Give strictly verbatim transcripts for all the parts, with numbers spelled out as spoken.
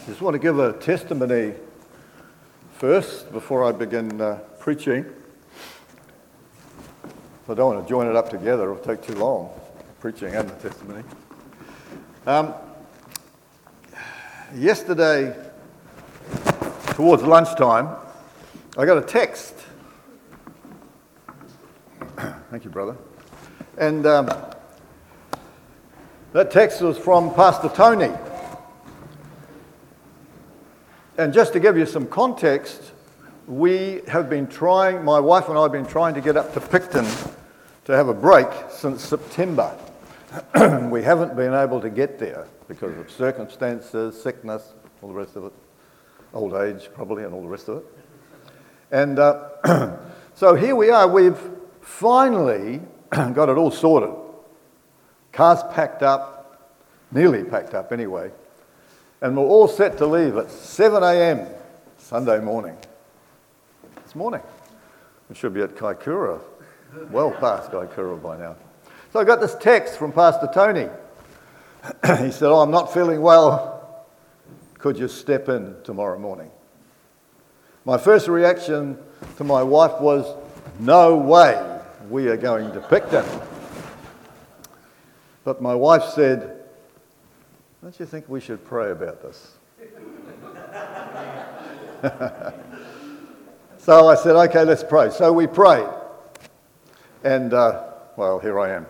Just want to give a testimony first before I begin uh, preaching. I don't want to join it up together, it'll take too long, preaching and the testimony. Um, yesterday, towards lunchtime, I got a text. Thank you, brother. And um, that text was from Pastor Tony. And just to give you some context, we have been trying, my wife and I have been trying to get up to Picton to have a break since September. We haven't been able to get there because of circumstances, sickness, all the rest of it, old age probably, and all the rest of it. And uh, so here we are, we've finally got it all sorted. Cars packed up, nearly packed up anyway. And we're all set to leave at seven a.m. Sunday morning. This morning. We should be at Kaikoura, well past Kaikoura by now. So I got this text from Pastor Tony. He said, oh, I'm not feeling well. Could you step in tomorrow morning? My first reaction to my wife was, no way we are going to Picton. But my wife said, don't you think we should pray about this? So I said, okay, let's pray. So we prayed. And, uh, well, here I am.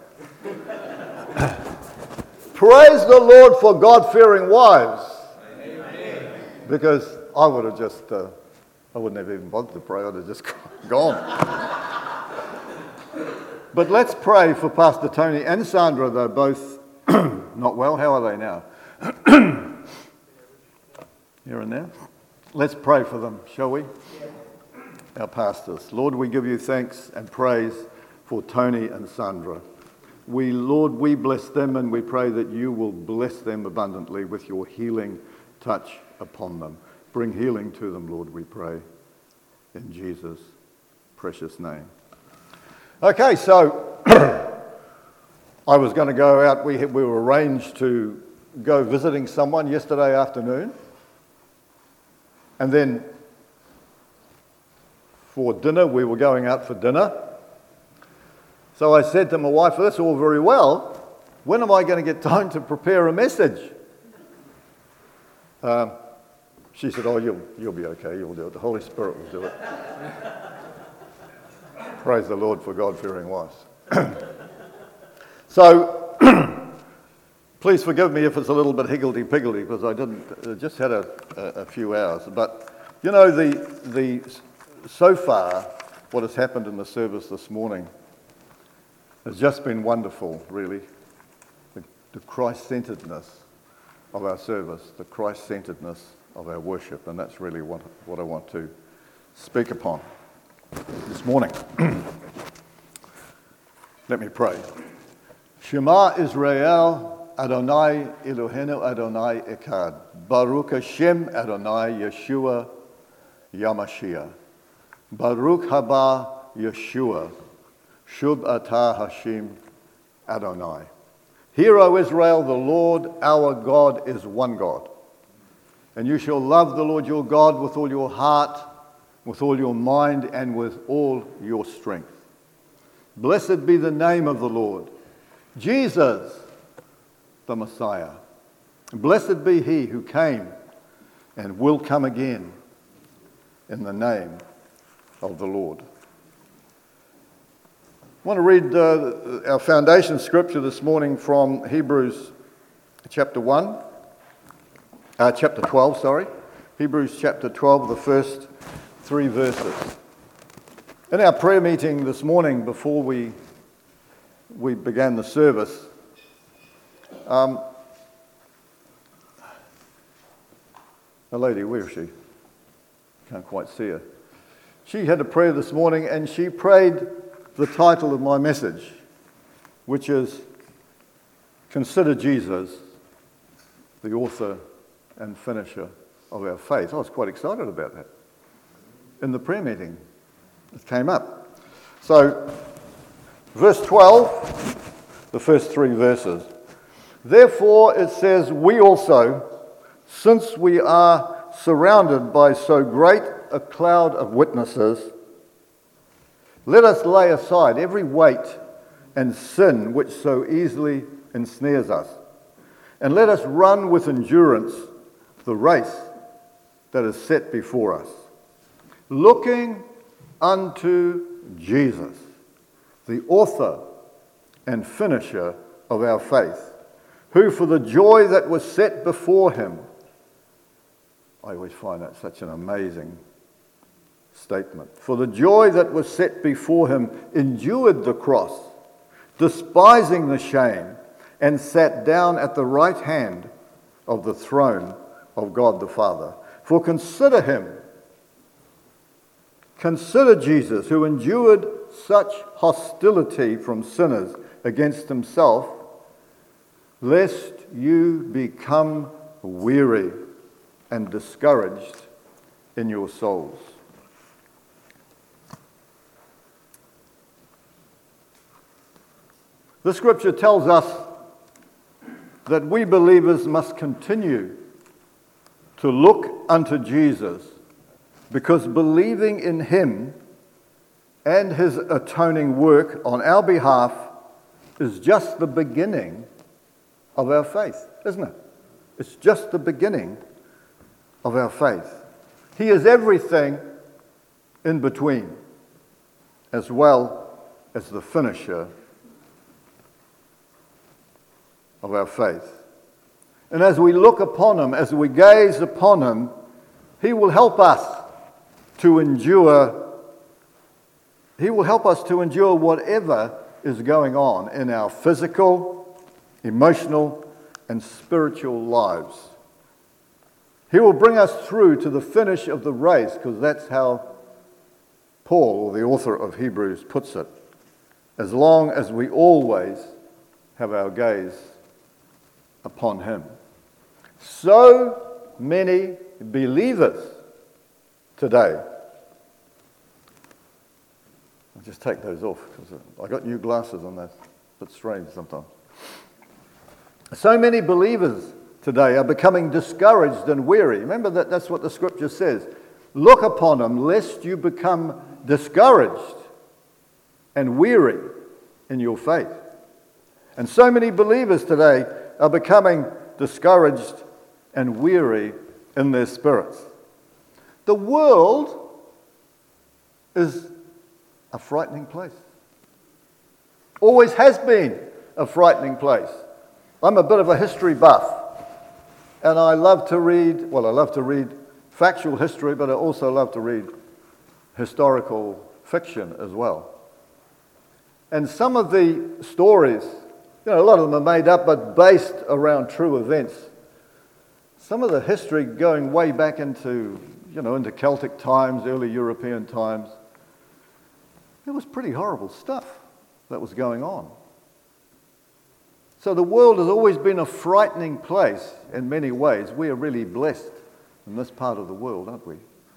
Praise the Lord for God-fearing wives. Amen. Because I would have just, uh, I wouldn't have even bothered to pray. I would have just gone. But let's pray for Pastor Tony and Sandra. They're both not well. How are they now? Here and there. Let's pray for them, shall we? Our pastors. Lord, we give you thanks and praise for Tony and Sandra. We, Lord, we bless them and we pray that you will bless them abundantly with your healing touch upon them. Bring healing to them, Lord, we pray. In Jesus' precious name. Okay, so I was going to go out. We, we were arranged to go visiting someone yesterday afternoon. And then for dinner, we were going out for dinner. So I said to my wife, well, that's all very well. When am I going to get time to prepare a message? Um, she said, oh, you'll, you'll be okay. You'll do it. The Holy Spirit will do it. Praise the Lord for God-fearing wives. So, please forgive me if it's a little bit higgledy-piggledy because I didn't, uh, just had a, a, a few hours. But, you know, the the so far, what has happened in the service this morning has just been wonderful, really. The, the Christ-centeredness of our service, the Christ-centeredness of our worship, and that's really what, what I want to speak upon this morning. Let me pray. Shema Israel, Adonai Eloheinu Adonai Echad. Baruch Hashem Adonai Yeshua Yamashiach. Baruch haba Yeshua. Shub atah Hashem Adonai. Hear, O Israel, the Lord our God is one God. And you shall love the Lord your God with all your heart, with all your mind, and with all your strength. Blessed be the name of the Lord. Jesus, the Messiah. Blessed be he who came and will come again in the name of the Lord. I want to read uh, our foundation scripture this morning from Hebrews chapter one, uh, chapter twelve, sorry. Hebrews chapter twelve, the first three verses. In our prayer meeting this morning before we we began the service, um, a lady, where is she? Can't quite see her. She had a prayer this morning and she prayed the title of my message, which is Consider Jesus, the author and finisher of our faith. I was quite excited about that. In the prayer meeting, it came up. So, verse twelve, the first three verses. Therefore, it says, we also, Since we are surrounded by so great a cloud of witnesses, let us lay aside every weight and sin which so easily ensnares us, and let us run with endurance the race that is set before us, looking unto Jesus, the author and finisher of our faith, who for the joy that was set before him, I always find that such an amazing statement, for the joy that was set before him endured the cross, despising the shame, and sat down at the right hand of the throne of God the Father. For consider him, consider Jesus, who endured such hostility from sinners against himself, lest you become weary and discouraged in your souls. The scripture tells us that we believers must continue to look unto Jesus, because believing in him and his atoning work on our behalf is just the beginning of our faith, isn't it? It's just the beginning of our faith. He is everything in between, as well as the finisher of our faith. And as we look upon him, as we gaze upon him, he will help us to endure, he will help us to endure whatever is going on in our physical, emotional, and spiritual lives. He will bring us through to the finish of the race, because that's how Paul, the author of Hebrews, puts it. As long as we always have our gaze upon him. So many believers today. I'll just take those off because I got new glasses on. That's a bit strange sometimes. So many believers today are becoming discouraged and weary. Remember that that's what the scripture says. Look upon them lest you become discouraged and weary in your faith. And so many believers today are becoming discouraged and weary in their spirits. The world is a frightening place. Always has been a frightening place. I'm a bit of a history buff, and I love to read, well, I love to read factual history, but I also love to read historical fiction as well. And some of the stories, you know, a lot of them are made up, but based around true events. Some of the history going way back into, you know, into Celtic times, early European times, it was pretty horrible stuff that was going on. So the world has always been a frightening place in many ways. We are really blessed in this part of the world, aren't we?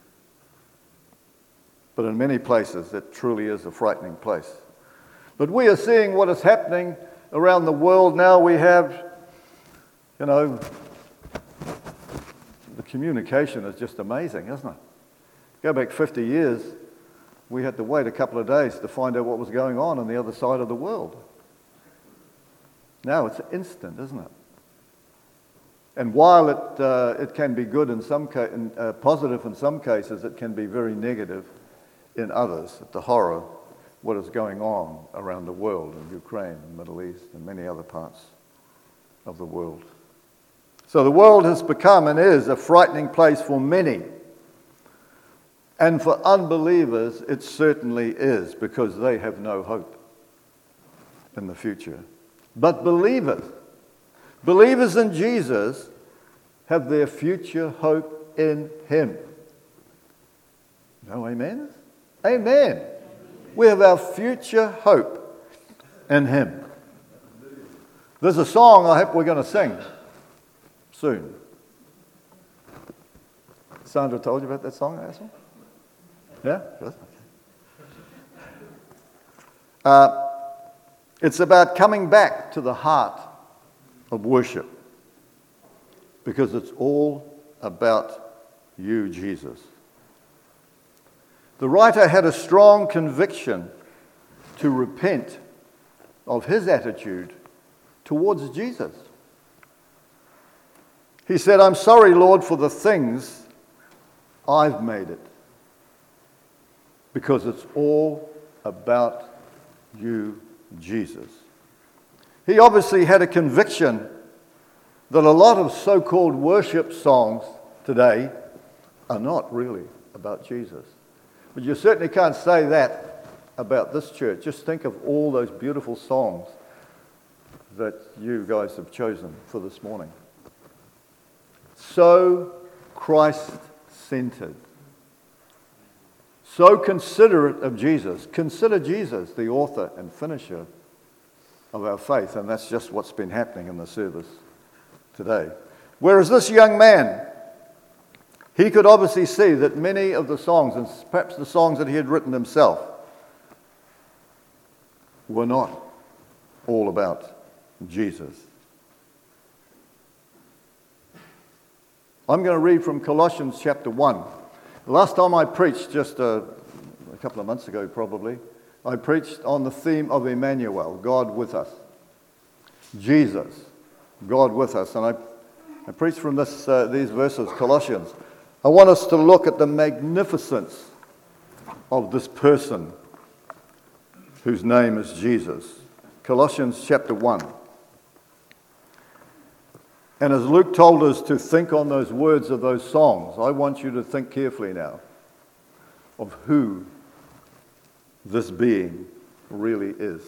But in many places, it truly is a frightening place. But we are seeing what is happening around the world now. We have, you know, the communication is just amazing, isn't it? Go back fifty years, we had to wait a couple of days to find out what was going on on the other side of the world. Now it's instant, isn't it? And while it uh, it can be good in some ca- uh, positive in some cases, it can be very negative in others. The horror, what is going on around the world, in Ukraine, the Middle East, and many other parts of the world. So the world has become and is a frightening place for many. And for unbelievers, it certainly is, because they have no hope in the future. But believers, believers in Jesus, have their future hope in him. No amen? Amen. We have our future hope in him. There's a song I hope we're going to sing soon. Sandra told you about that song, Ashley? Yeah? Good. Uh, it's about coming back to the heart of worship. because it's all about you, Jesus. The writer had a strong conviction to repent of his attitude towards Jesus. He said, I'm sorry, Lord, for the things I've made it, because it's all about you, Jesus. He obviously had a conviction that a lot of so-called worship songs today are not really about Jesus. But you certainly can't say that about this church. Just think of all those beautiful songs that you guys have chosen for this morning. So Christ-centered. So considerate of Jesus. Consider Jesus, the author and finisher of our faith. And that's just what's been happening in the service today. Whereas this young man, he could obviously see that many of the songs, and perhaps the songs that he had written himself, were not all about Jesus. I'm going to read from Colossians chapter one. The last time I preached, just a, a couple of months ago probably, I preached on the theme of Emmanuel, God with us. Jesus, God with us. And I, I preached from this, uh, these verses, Colossians. I want us to look at the magnificence of this person whose name is Jesus. Colossians chapter one. And as Luke told us to think on those words of those songs, I want you to think carefully now of who this being really is.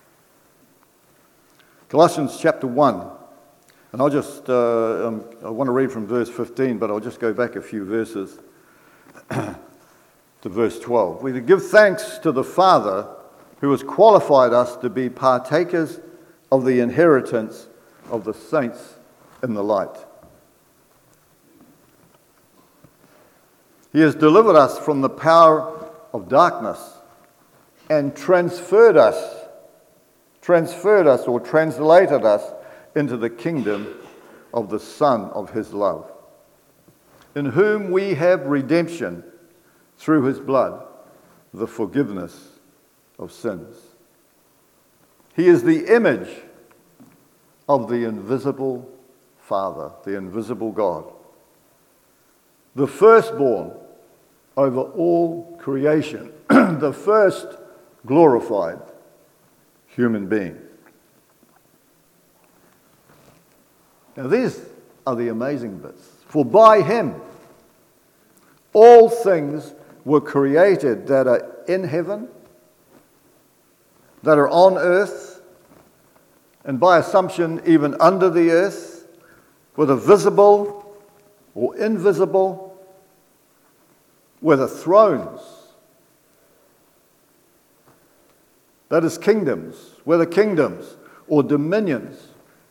Colossians chapter one. And I'll just, uh, um, I want to read from verse fifteen, but I'll just go back a few verses to verse twelve. We give thanks to the Father who has qualified us to be partakers of the inheritance of the saints in the light. He has delivered us from the power of darkness and transferred us, transferred us or translated us into the kingdom of the Son of his love, in whom we have redemption through his blood, the forgiveness of sins. He is the image of the invisible Father, the invisible God, the firstborn over all creation, the first glorified human being. Now these are the amazing bits. For by him all things were created that are in heaven, that are on earth, and by assumption even under the earth, whether visible or invisible, whether thrones, that is kingdoms, whether kingdoms or dominions,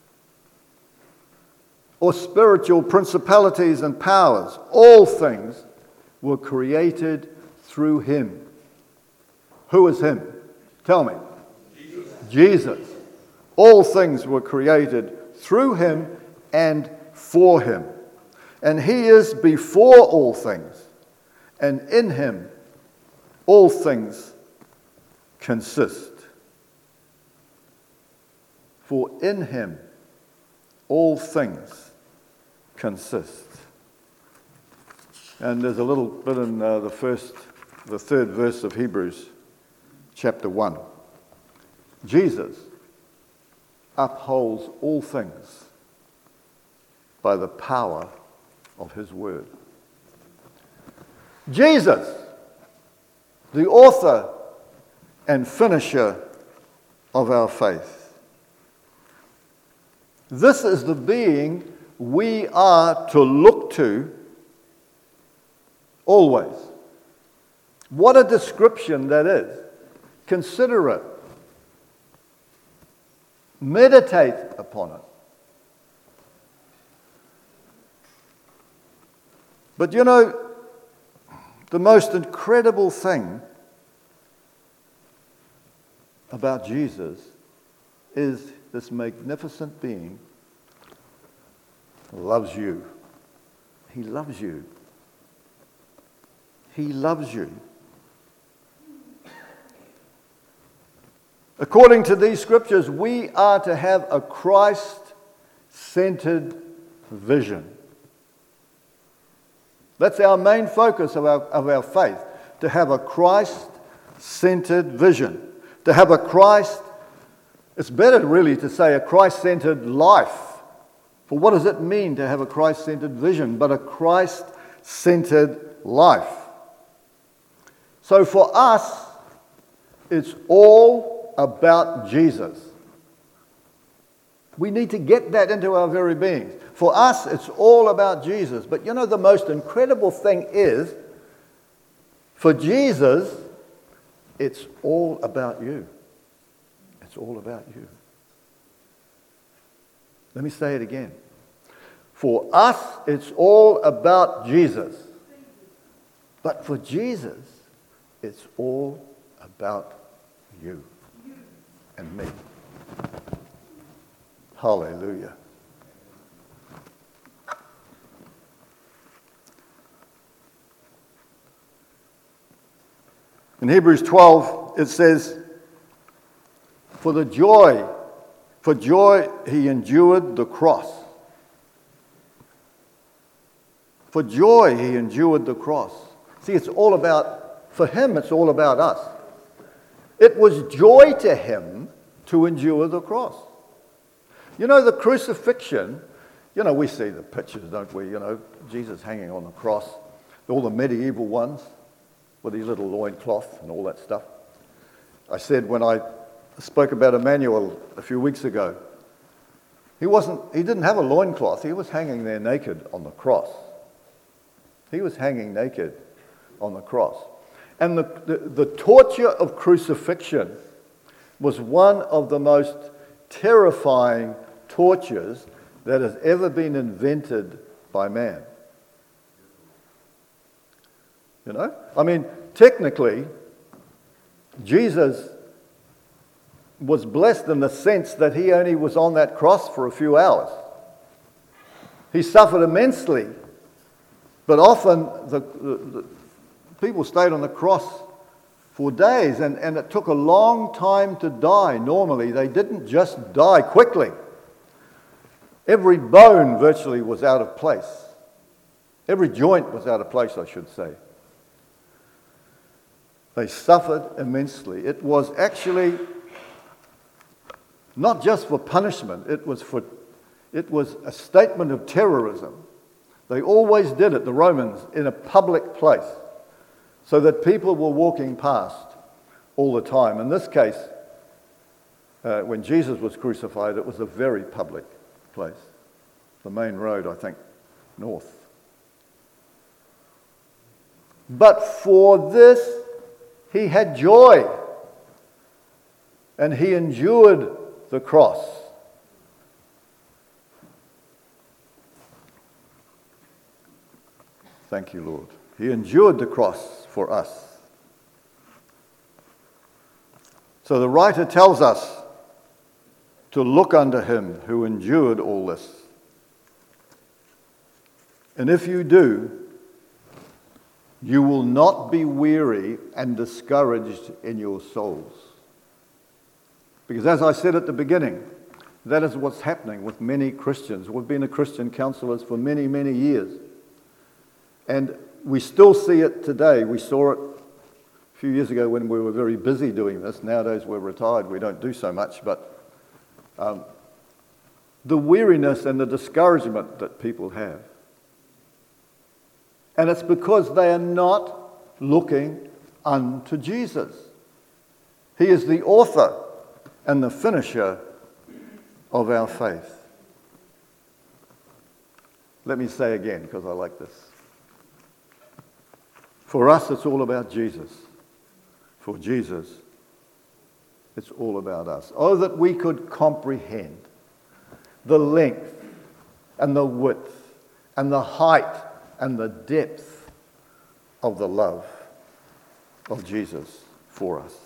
or spiritual principalities and powers, all things were created through him. Who is him? Tell me. Jesus. Jesus. All things were created through him and for him. And he is before all things, and in him all things consist. For in him all things consist. And there's a little bit in uh, the first, the third verse of Hebrews chapter one. Jesus upholds all things by the power of his word. Jesus, the author and finisher of our faith. This is the being we are to look to always. What a description that is. Consider it. Meditate upon it. But you know, the most incredible thing about Jesus is this magnificent being loves you. He loves you. He loves you. According to these scriptures, we are to have a Christ-centered vision. That's our main focus of our, of our faith, to have a Christ-centered vision. To have a Christ, it's better really to say a Christ-centered life. For what does it mean to have a Christ-centered vision, but a Christ-centered life? So for us, it's all about Jesus. We need to get that into our very beings. For us, it's all about Jesus. But you know, the most incredible thing is, for Jesus, it's all about you. It's all about you. Let me say it again. For us, it's all about Jesus. But for Jesus, it's all about you and me. Hallelujah. In Hebrews twelve, it says, For the joy, for joy he endured the cross. For joy he endured the cross. See, it's all about, for him, it's all about us. It was joy to him to endure the cross. You know, the crucifixion, you know, we see the pictures, don't we? You know, Jesus hanging on the cross, all the medieval ones with his little loincloth and all that stuff. I said when I spoke about Emmanuel a few weeks ago, he wasn't, he didn't have a loincloth, he was hanging there naked on the cross. He was hanging naked on the cross. And the, the, the torture of crucifixion was one of the most terrifying tortures that has ever been invented by man. You know? I mean, technically, Jesus was blessed in the sense that he only was on that cross for a few hours. He suffered immensely, but often the, the, the people stayed on the cross for days, and, and it took a long time to die. Normally, they didn't just die quickly. Every bone virtually was out of place. Every joint was out of place, I should say. They suffered immensely. It was actually not just for punishment, it was for it was a statement of terrorism. They always did it, the Romans, in a public place, so that people were walking past all the time. In this case, uh, when Jesus was crucified, it was a very public place. The main road, I think, north. But for this, he had joy, and he endured the cross. Thank you, Lord. He endured the cross for us. So the writer tells us to look unto him who endured all this. And if you do, you will not be weary and discouraged in your souls. Because as I said at the beginning, that is what's happening with many Christians. We've been a Christian counselors for many, many years. And we still see it today. We saw it a few years ago when we were very busy doing this. Nowadays we're retired, we don't do so much. But um, the weariness and the discouragement that people have. And it's because they are not looking unto Jesus. He is the author and the finisher of our faith. Let me say again, because I like this. For us, it's all about Jesus. For Jesus, it's all about us. Oh, that we could comprehend the length and the width and the height and the depth of the love of Jesus for us.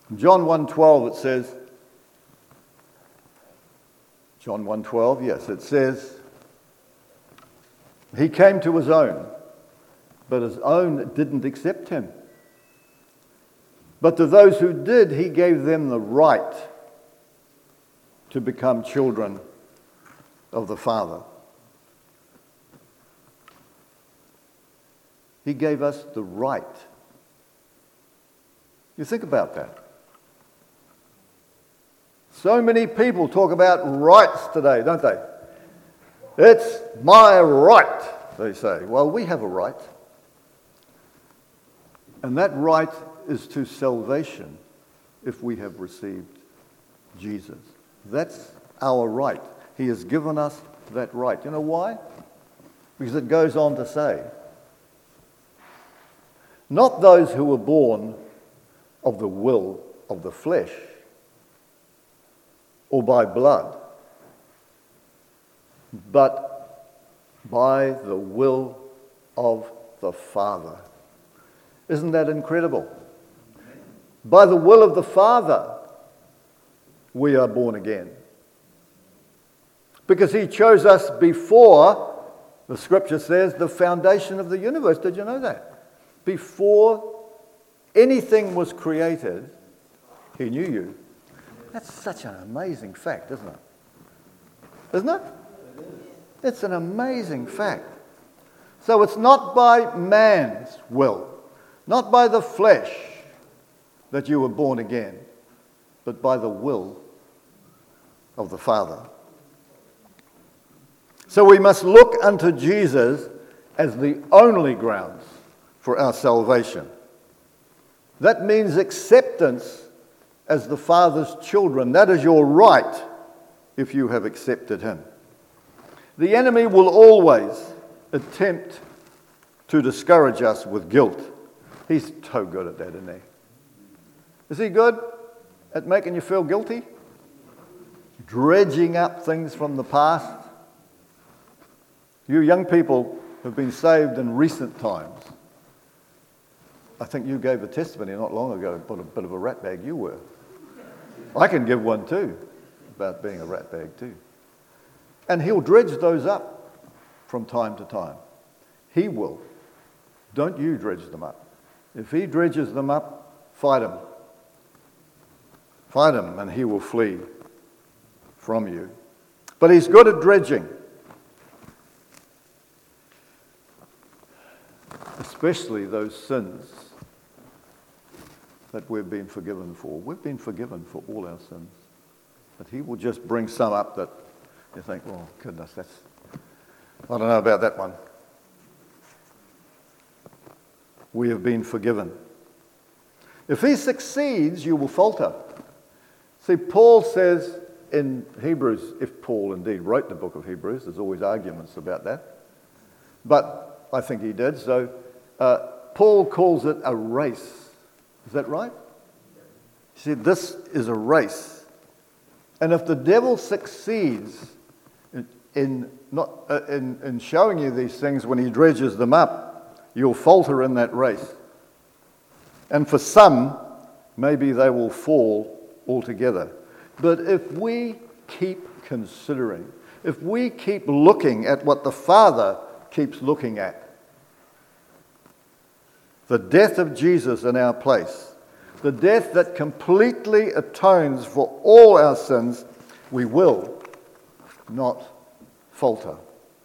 In John one twelve it says, John one twelve, yes, it says, he came to his own, but his own didn't accept him. But to those who did, he gave them the right to become children of the Father. He gave us the right. You think about that. So many people talk about rights today, don't they? It's my right, they say. Well, we have a right. And that right is to salvation if we have received Jesus. That's our right. He has given us that right. You know why? Because it goes on to say, not those who were born of the will of the flesh or by blood, but by the will of the Father. Isn't that incredible? By the will of the Father, we are born again. Because he chose us before, the scripture says, the foundation of the universe. Did you know that? Before anything was created, he knew you. That's such an amazing fact, isn't it? Isn't it? It's an amazing fact. So it's not by man's will, not by the flesh that you were born again, but by the will of the Father. So we must look unto Jesus as the only grounds for our salvation. That means acceptance as the Father's children. That is your right if you have accepted him. The enemy will always attempt to discourage us with guilt. He's so good at that, isn't he? Is he good at making you feel guilty? Dredging up things from the past? You young people have been saved in recent times. I think you gave a testimony not long ago about a bit of a ratbag you were. I can give one too, about being a ratbag too. And he'll dredge those up from time to time. He will. Don't you dredge them up. If he dredges them up, fight him. Fight him and he will flee from you. But he's good at dredging. Especially those sins that we've been forgiven for. We've been forgiven for all our sins. But he will just bring some up that you think, oh, goodness, that's... I don't know about that one. We have been forgiven. If he succeeds, you will falter. See, Paul says in Hebrews, if Paul indeed wrote the book of Hebrews, there's always arguments about that. But I think he did. So uh, Paul calls it a race. Is that right? He said, this is a race. And if the devil succeeds in, in, not, uh, in, in showing you these things when he dredges them up, you'll falter in that race. And for some, maybe they will fall altogether. But if we keep considering, if we keep looking at what the Father keeps looking at, the death of Jesus in our place, the death that completely atones for all our sins, we will not falter.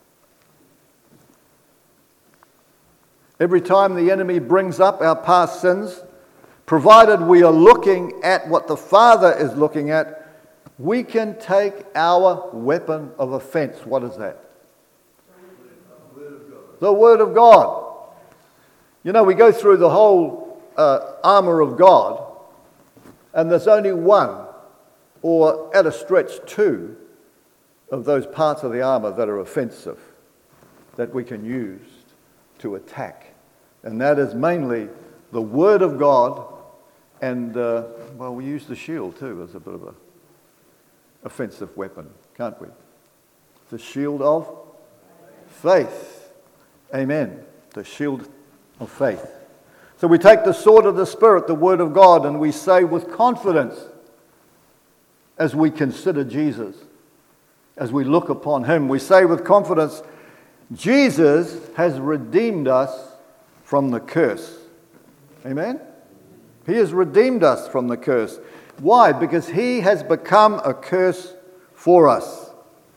Every time the enemy brings up our past sins, provided we are looking at what the Father is looking at, we can take our weapon of offense. What is that? The Word of God. The Word of God. You know, we go through the whole uh, armour of God, and there's only one, or at a stretch two, of those parts of the armour that are offensive, that we can use to attack. And that is mainly the Word of God, and, uh, well, we use the shield too as a bit of a offensive weapon, can't we? The shield of faith. Amen. The shield of faith. So we take the sword of the Spirit, the Word of God, and we say with confidence, as we consider Jesus, as we look upon him, we say with confidence, Jesus has redeemed us from the curse. Amen? He has redeemed us from the curse. Why? Because he has become a curse for us.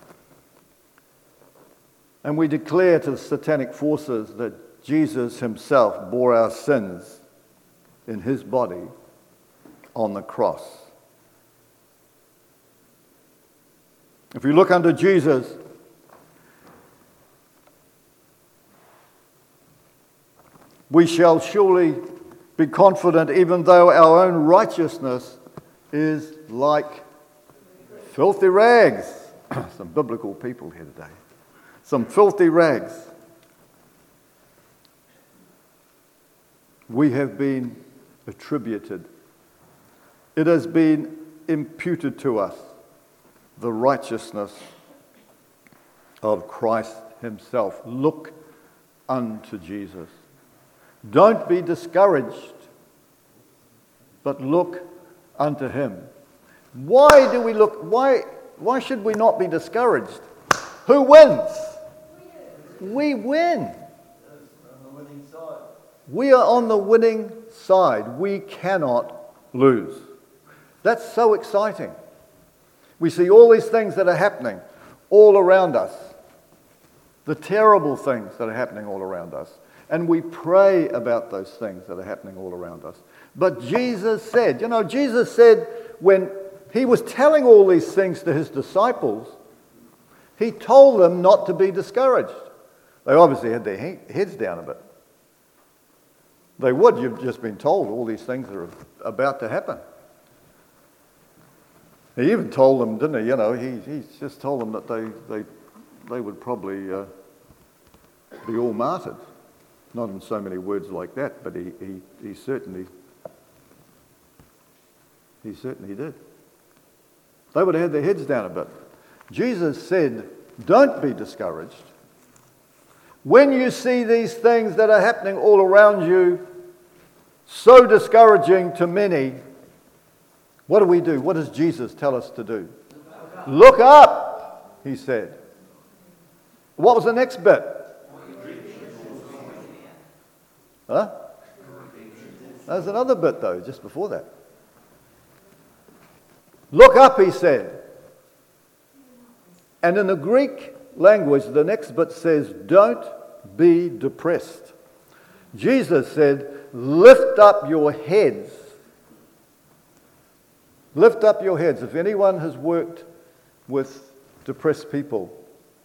And we declare to the satanic forces that Jesus himself bore our sins in his body on the cross. If you look unto Jesus, we shall surely be confident, even though our own righteousness is like filthy rags. Some biblical people here today. Some filthy rags. We have been attributed. It has been imputed to us, the righteousness of Christ himself. Look unto Jesus. Don't be discouraged, but look unto him. Why do we look? Why, why should we not be discouraged? Who wins? We win. We are on the winning side. We cannot lose. That's so exciting. We see all these things that are happening all around us. The terrible things that are happening all around us. And we pray about those things that are happening all around us. But Jesus said, you know, Jesus said when he was telling all these things to his disciples, he told them not to be discouraged. They obviously had their he- heads down a bit. They would. You've just been told all these things are about to happen. He even told them, didn't he? You know, he, he just told them that they they they would probably uh, be all martyred. Not in so many words like that, but he, he, he certainly he certainly did. They would have had their heads down a bit. Jesus said, don't be discouraged. When you see these things that are happening all around you, so discouraging to many, what do we do? What does Jesus tell us to do? Look up, he said. What was the next bit? Huh? There's another bit though, just before that. Look up, he said. And in the Greek language, the next bit says, don't be depressed. Jesus said, lift up your heads. Lift up your heads. If anyone has worked with depressed people,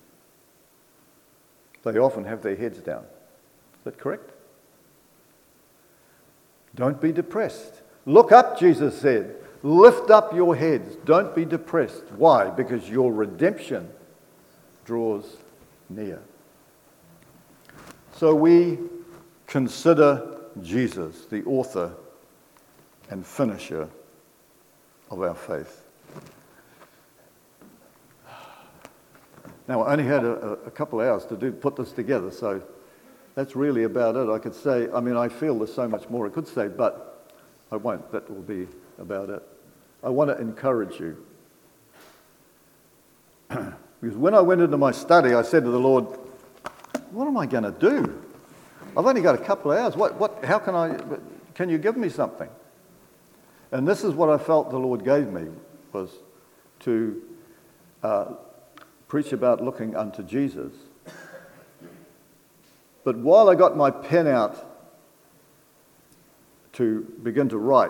they often have their heads down. Is that correct? Don't be depressed. Look up, Jesus said. Lift up your heads. Don't be depressed. Why? Because your redemption draws near. So we consider Jesus, the author and finisher of our faith. Now, I only had a, a couple of hours to do put this together, so that's really about it. I could say, I mean, I feel there's so much more I could say, but I won't. That will be about it. I want to encourage you. Because when I went into my study, I said to the Lord, what am I going to do? I've only got a couple of hours. What, what, how can I, can you give me something? And this is what I felt the Lord gave me, was to uh, preach about looking unto Jesus. But while I got my pen out to begin to write,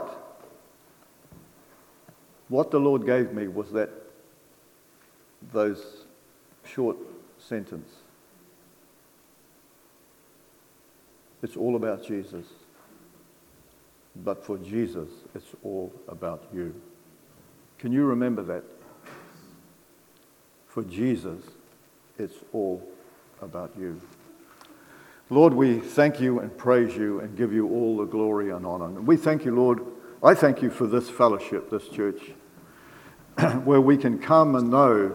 what the Lord gave me was that those short sentence. It's all about Jesus. But for Jesus, it's all about you. Can you remember that? For Jesus, it's all about you. Lord, we thank you and praise you and give you all the glory and honor. And we thank you, Lord. I thank you for this fellowship, this church, where we can come and know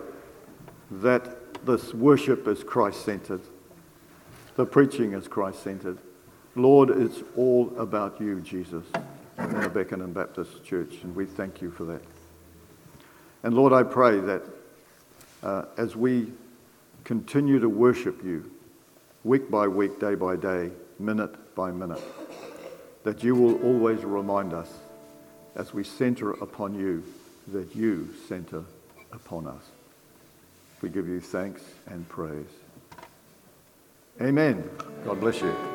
that this worship is Christ-centered, the preaching is Christ-centered, Lord, it's all about you, Jesus, in the Beckenham Baptist Church, and we thank you for that. And Lord, I pray that uh, as we continue to worship you, week by week, day by day, minute by minute, that you will always remind us, as we center upon you, that you center upon us. We give you thanks and praise. Amen. God bless you.